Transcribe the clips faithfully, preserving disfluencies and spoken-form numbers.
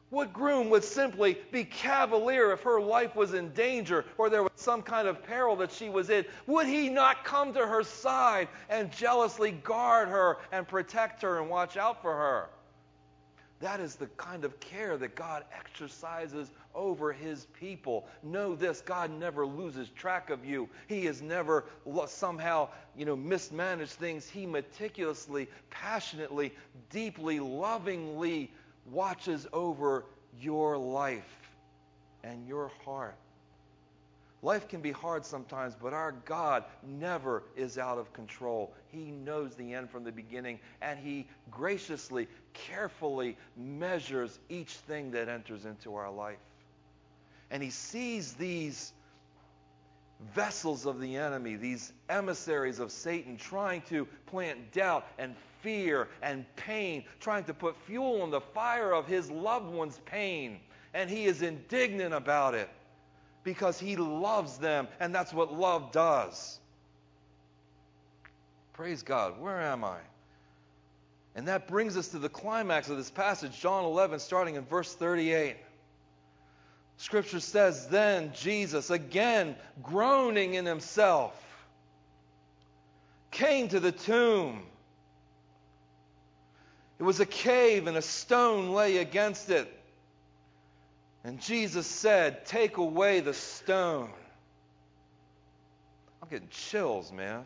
What groom would simply be cavalier if her life was in danger or there was some kind of peril that she was in? Would he not come to her side and jealously guard her and protect her and watch out for her? That is the kind of care that God exercises over his people. Know this, God never loses track of you. He has never somehow, you know, mismanaged things. He meticulously, passionately, deeply, lovingly watches over your life and your heart. Life can be hard sometimes, but our God never is out of control. He knows the end from the beginning, and he graciously, carefully measures each thing that enters into our life. And he sees these vessels of the enemy, these emissaries of Satan, trying to plant doubt and fear and pain, trying to put fuel on the fire of his loved one's pain. And he is indignant about it because he loves them, and that's what love does. Praise God. Where am I? And that brings us to the climax of this passage, John eleven, starting in verse thirty-eight. Scripture says, then Jesus, again groaning in himself, came to the tomb. It was a cave, and a stone lay against it. And Jesus said, take away the stone. I'm getting chills, man.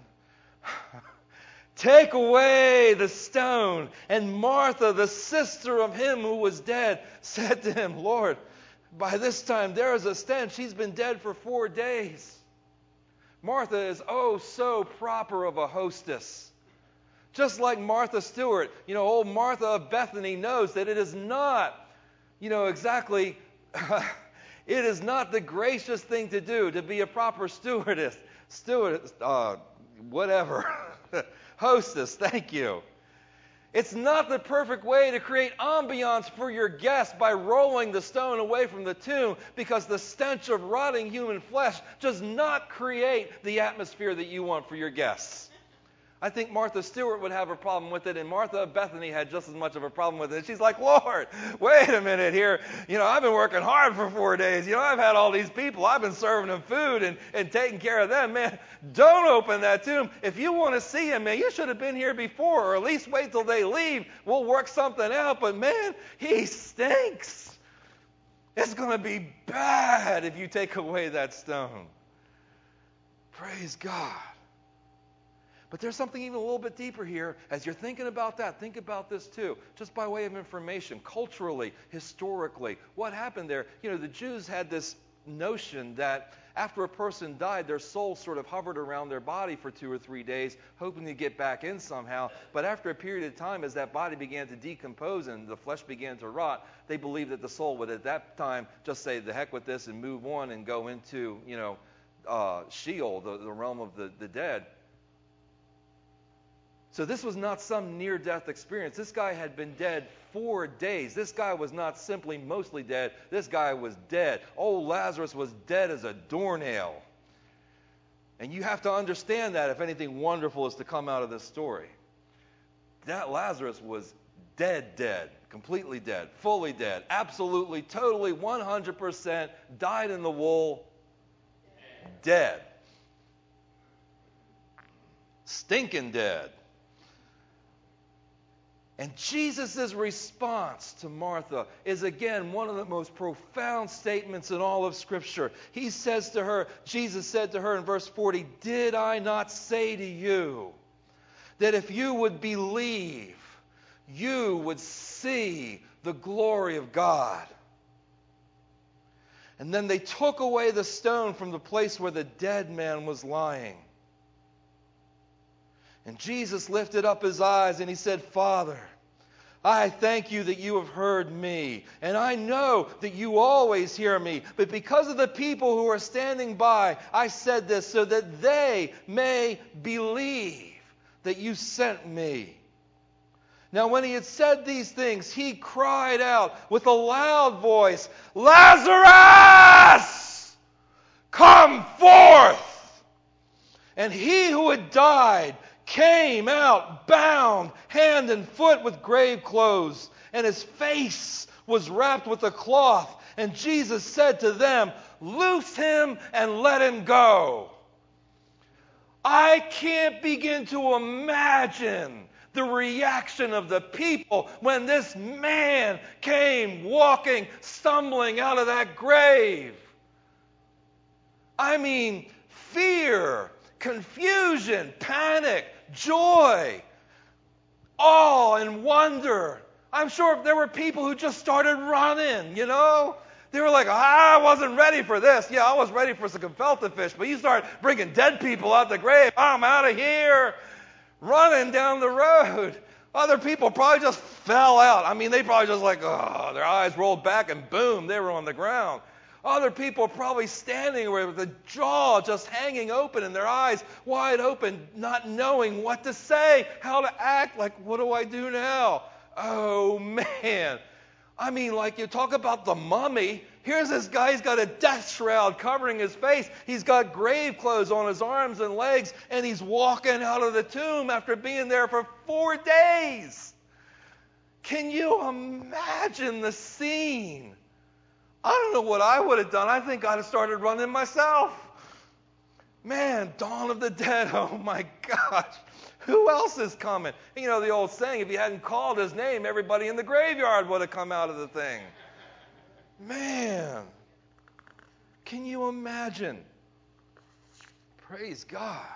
Take away the stone. And Martha, the sister of him who was dead, said to him, Lord, by this time there is a stench. She's been dead for four days. Martha is oh so proper of a hostess. Just like Martha Stewart, you know, old Martha of Bethany knows that it is not, you know, exactly, it is not the gracious thing to do to be a proper stewardess, stewardess, uh, whatever, hostess, thank you. It's not the perfect way to create ambiance for your guests by rolling the stone away from the tomb, because the stench of rotting human flesh does not create the atmosphere that you want for your guests. I think Martha Stewart would have a problem with it, and Martha of Bethany had just as much of a problem with it. And she's like, Lord, wait a minute here. You know, I've been working hard for four days. You know, I've had all these people. I've been serving them food and, and taking care of them. Man, don't open that tomb. If you want to see him, man, you should have been here before, or at least wait till they leave. We'll work something out. But, man, he stinks. It's going to be bad if you take away that stone. Praise God. But there's something even a little bit deeper here. As you're thinking about that, think about this too. Just by way of information, culturally, historically, what happened there? You know, the Jews had this notion that after a person died, their soul sort of hovered around their body for two or three days, hoping to get back in somehow. But after a period of time, as that body began to decompose and the flesh began to rot, they believed that the soul would at that time just say, the heck with this, and move on and go into, you know, uh, Sheol, the, the realm of the, the dead. So this was not some near-death experience. This guy had been dead four days. This guy was not simply mostly dead. This guy was dead. Old Lazarus was dead as a doornail. And you have to understand that if anything wonderful is to come out of this story. That Lazarus was dead, dead, completely dead, fully dead, absolutely, totally, one hundred percent, died in the wool, dead. Stinking dead. And Jesus' response to Martha is, again, one of the most profound statements in all of Scripture. He says to her, Jesus said to her in verse forty, did I not say to you that if you would believe, you would see the glory of God? And then they took away the stone from the place where the dead man was lying. And Jesus lifted up his eyes and he said, Father, I thank you that you have heard me. And I know that you always hear me. But because of the people who are standing by, I said this so that they may believe that you sent me. Now when he had said these things, he cried out with a loud voice, Lazarus, come forth! And he who had died came out bound hand and foot with grave clothes, and his face was wrapped with a cloth. And Jesus said to them, "Loose him and let him go." I can't begin to imagine the reaction of the people when this man came walking, stumbling out of that grave. I mean, fear, confusion, panic, joy, awe and wonder. I'm sure there were people who just started running, you know. They were like, I wasn't ready for this. Yeah, I was ready for some gefilte fish, but you start bringing dead people out the grave. I'm out of here. Running down the road. Other people probably just fell out. I mean, they probably just like, oh, their eyes rolled back and boom, they were on the ground. Other people probably standing there with the jaw just hanging open and their eyes wide open, not knowing what to say, how to act. Like, what do I do now? Oh, man. I mean, like you talk about the mummy. Here's this guy, he's got a death shroud covering his face. He's got grave clothes on his arms and legs, and he's walking out of the tomb after being there for four days. Can you imagine the scene? I don't know what I would have done. I think I'd have started running myself. Man, dawn of the dead, oh my gosh. Who else is coming? You know the old saying, if you hadn't called his name, everybody in the graveyard would have come out of the thing. Man, can you imagine? Praise God.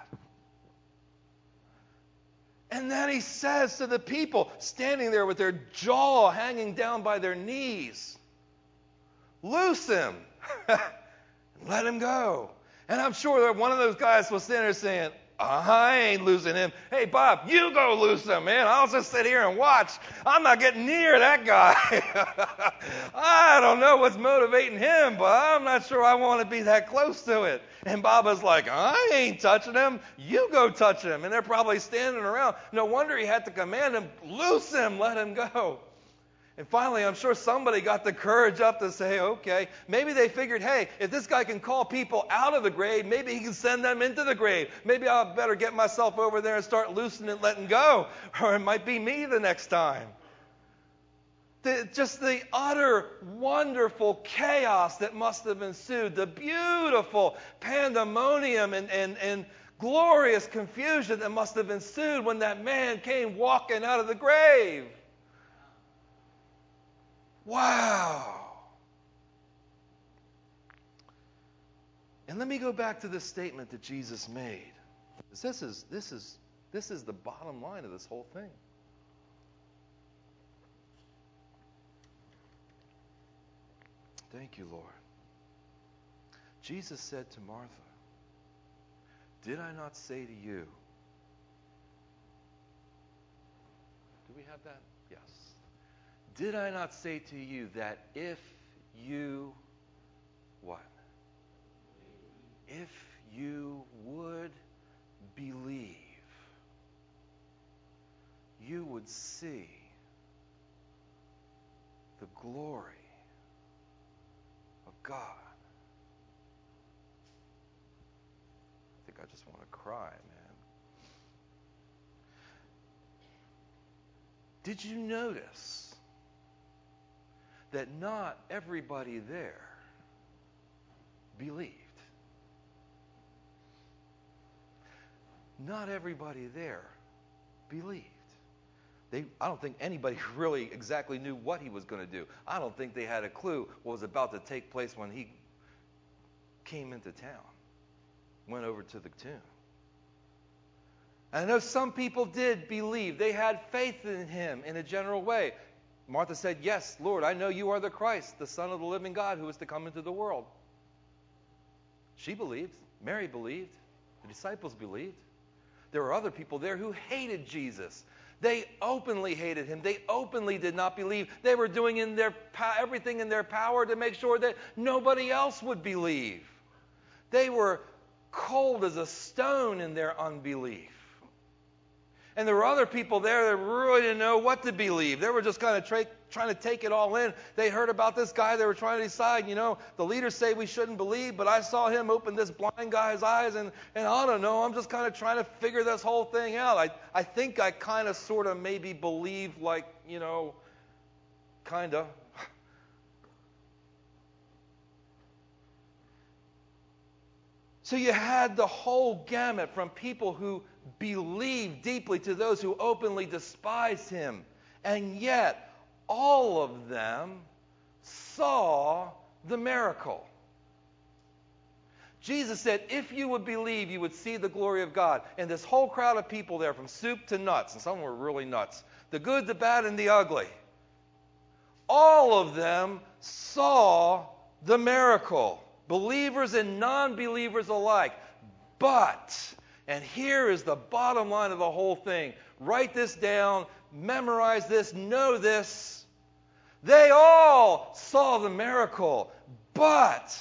And then he says to the people standing there with their jaw hanging down by their knees, loose him and let him go. And I'm sure that one of those guys was sitting there saying, I ain't losing him. Hey, Bob, you go loose him, man. I'll just sit here and watch. I'm not getting near that guy. I don't know what's motivating him, but I'm not sure I want to be that close to it. And Bob was like, I ain't touching him. You go touch him. And they're probably standing around. No wonder he had to command him, loose him, let him go. And finally, I'm sure somebody got the courage up to say, okay, maybe they figured, hey, if this guy can call people out of the grave, maybe he can send them into the grave. Maybe I better get myself over there and start loosening and letting go. Or it might be me the next time. The, just the utter wonderful chaos that must have ensued. The beautiful pandemonium and, and, and glorious confusion that must have ensued when that man came walking out of the grave. Wow. And let me go back to this statement that Jesus made. This is, this is, this is the bottom line of this whole thing. Thank you, Lord. Jesus said to Martha, did I not say to you? Do we have that? Yes. Did I not say to you that if you, what? If you would believe, you would see the glory of God. I think I just want to cry, man. Did you notice that not everybody there believed? Not everybody there believed. They, I don't think anybody really exactly knew what he was going to do. I don't think they had a clue what was about to take place when he came into town, went over to the tomb. And I know some people did believe. They had faith in him in a general way. Martha said, yes, Lord, I know you are the Christ, the Son of the living God who is to come into the world. She believed. Mary believed. The disciples believed. There were other people there who hated Jesus. They openly hated him. They openly did not believe. They were doing in their everything in their power to make sure that nobody else would believe. They were cold as a stone in their unbelief. And there were other people there that really didn't know what to believe. They were just kind of tra- trying to take it all in. They heard about this guy. They were trying to decide, you know, the leaders say we shouldn't believe, but I saw him open this blind guy's eyes, and, and I don't know. I'm just kind of trying to figure this whole thing out. I, I think I kind of sort of maybe believe like, you know, Kind of. So you had the whole gamut from people who believed deeply to those who openly despised him. And yet, all of them saw the miracle. Jesus said, if you would believe, you would see the glory of God. And this whole crowd of people there, from soup to nuts, and some were really nuts, the good, the bad, and the ugly, all of them saw the miracle. Believers and non-believers alike. But, and here is the bottom line of the whole thing. Write this down, memorize this, know this. They all saw the miracle, but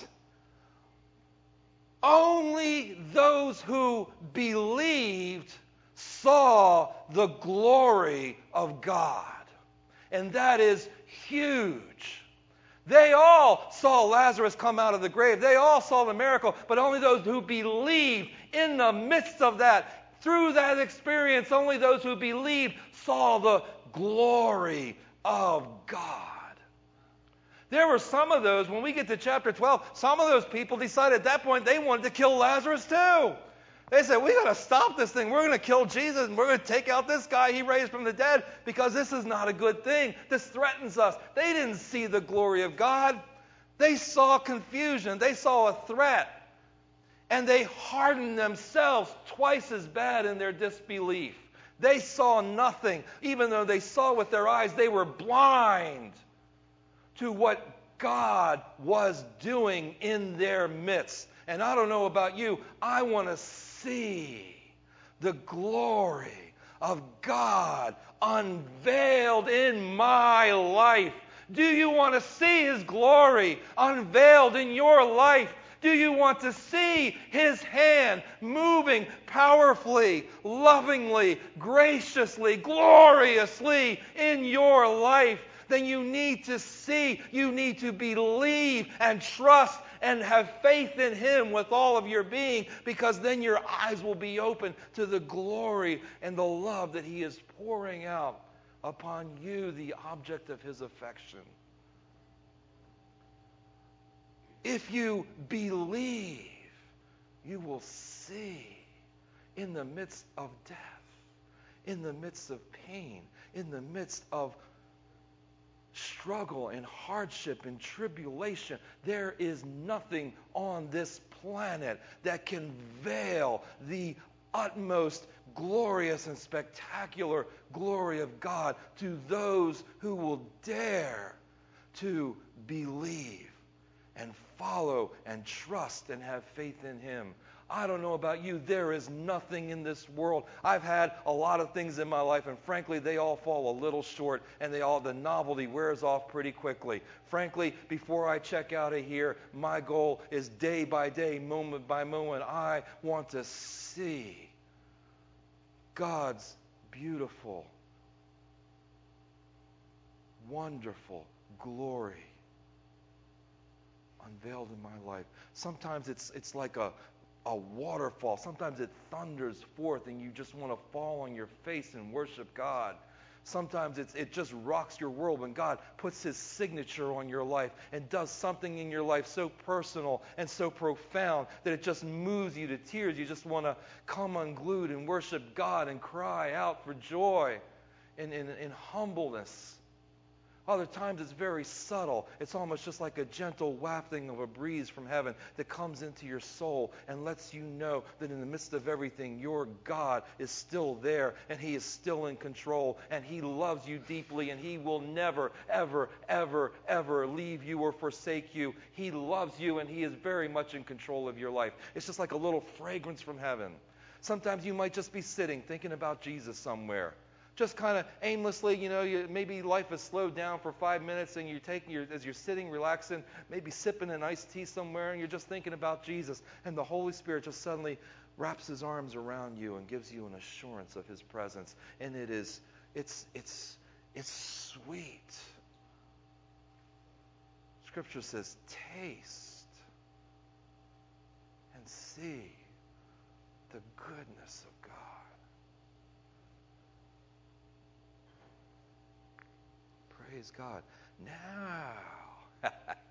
only those who believed saw the glory of God. And that is huge. They all saw Lazarus come out of the grave. They all saw the miracle, but only those who believed in the midst of that, through that experience, only those who believed saw the glory of God. There were some of those, when we get to chapter twelve, some of those people decided at that point they wanted to kill Lazarus too. They said, we got to stop this thing. We're going to kill Jesus, and we're going to take out this guy he raised from the dead, because this is not a good thing. This threatens us. They didn't see the glory of God. They saw confusion. They saw a threat. And they hardened themselves twice as bad in their disbelief. They saw nothing. Even though they saw with their eyes, they were blind to what God was doing in their midst. And I don't know about you, I want to see the glory of God unveiled in my life. Do you want to see His glory unveiled in your life? Do you want to see His hand moving powerfully, lovingly, graciously, gloriously in your life? Then you need to see, you need to believe and trust and have faith in Him with all of your being, because then your eyes will be open to the glory and the love that He is pouring out upon you, the object of His affection. If you believe, you will see in the midst of death, in the midst of pain, in the midst of struggle and hardship and tribulation, there is nothing on this planet that can veil the utmost glorious and spectacular glory of God to those who will dare to believe and follow and trust and have faith in Him. I don't know about you, there is nothing in this world. I've had a lot of things in my life, and frankly, they all fall a little short, and they all the novelty wears off pretty quickly. Frankly, before I check out of here, my goal is day by day, moment by moment, I want to see God's beautiful, wonderful glory unveiled in my life. Sometimes it's it's like a a waterfall. Sometimes it thunders forth and you just want to fall on your face and worship God. Sometimes it's, it just rocks your world when God puts His signature on your life and does something in your life so personal and so profound that it just moves you to tears. You just want to come unglued and worship God and cry out for joy and in, in humbleness. Other times it's very subtle. It's almost just like a gentle wafting of a breeze from heaven that comes into your soul and lets you know that in the midst of everything, your God is still there and He is still in control and He loves you deeply and He will never, ever, ever, ever leave you or forsake you. He loves you and He is very much in control of your life. It's just like a little fragrance from heaven. Sometimes you might just be sitting thinking about Jesus somewhere. Just kind of aimlessly, you know, you, maybe life has slowed down for five minutes and you're taking your, as you're sitting, relaxing, maybe sipping an iced tea somewhere and you're just thinking about Jesus. And the Holy Spirit just suddenly wraps His arms around you and gives you an assurance of His presence. And it is, it's, it's, it's sweet. Scripture says, taste and see the goodness of God. Praise God. now.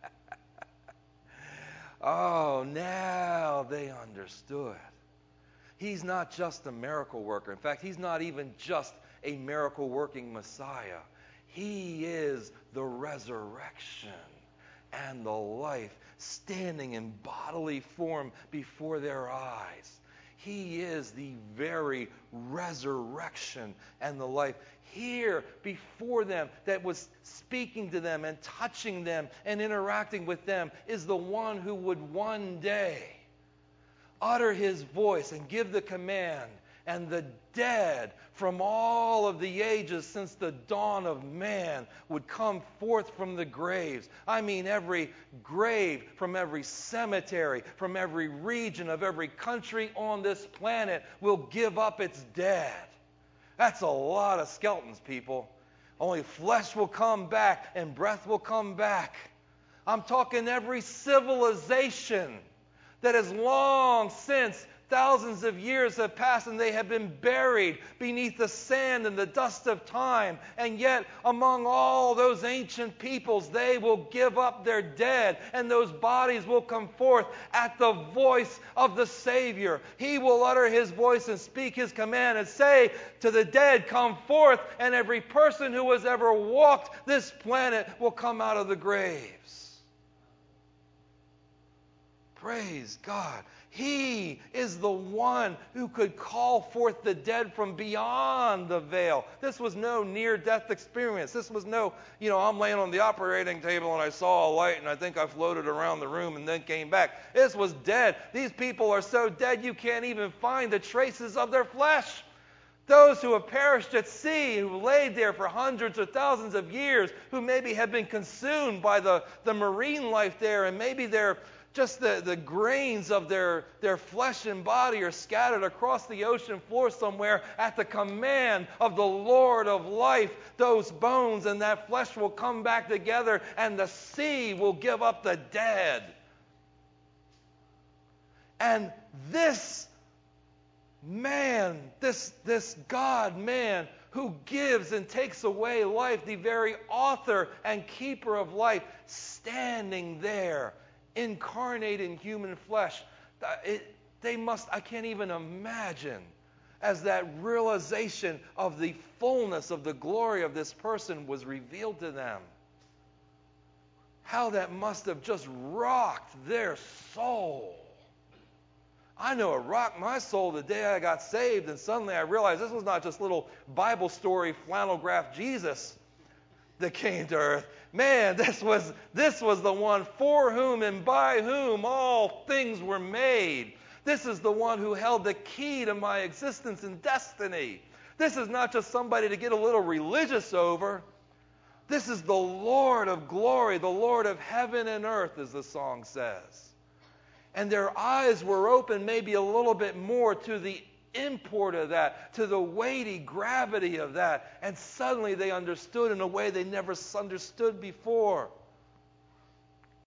Oh, now they understood. He's not just a miracle worker. In fact, he's not even just a miracle working Messiah. He is the resurrection and the life standing in bodily form before their eyes. He is the very resurrection and the life here before them that was speaking to them and touching them and interacting with them is the one who would one day utter his voice and give the command, and the dead from all of the ages since the dawn of man would come forth from the graves. I mean, every grave from every cemetery, from every region of every country on this planet will give up its dead. That's a lot of skeletons, people. Only flesh will come back and breath will come back. I'm talking every civilization that has long since, thousands of years have passed and they have been buried beneath the sand and the dust of time. And yet, among all those ancient peoples, they will give up their dead and those bodies will come forth at the voice of the Savior. He will utter his voice and speak his command and say to the dead, come forth, and every person who has ever walked this planet will come out of the graves. Praise God. He is the one who could call forth the dead from beyond the veil. This was no near-death experience. This was no, you know, I'm laying on the operating table and I saw a light and I think I floated around the room and then came back. This was dead. These people are so dead you can't even find the traces of their flesh. Those who have perished at sea, who laid there for hundreds or thousands of years, who maybe have been consumed by the, the marine life there, and maybe they're just the, the grains of their, their flesh and body are scattered across the ocean floor somewhere. At the command of the Lord of life, those bones and that flesh will come back together, and the sea will give up the dead. And this man, this, this God-man who gives and takes away life, the very author and keeper of life, standing there, incarnate in human flesh. It, they must, I can't even imagine, as that realization of the fullness of the glory of this person was revealed to them, how that must have just rocked their soul. I know it rocked my soul the day I got saved, and suddenly I realized this was not just little Bible story flannel graph Jesus that came to earth. Man, this was this was the one for whom and by whom all things were made. This is the one who held the key to my existence and destiny. This is not just somebody to get a little religious over. This is the Lord of glory, the Lord of heaven and earth, as the song says. And their eyes were open maybe a little bit more to the import of that, to the weighty gravity of that. And suddenly they understood in a way they never understood before.